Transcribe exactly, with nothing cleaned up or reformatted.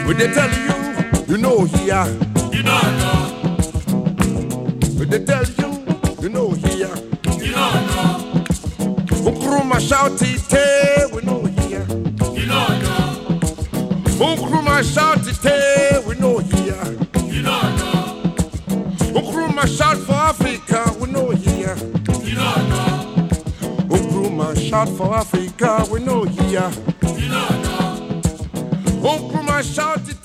When they tell you, you know here. You know no. When they tell you, you know here. You know no. Unkruma shout it, we know here. You know no. Unkruma shout it, we know here. You know no. Unkruma shout for Africa, we know here. You know no. Unkruma shout for Africa, we know here. You know no. Unkruma shout it.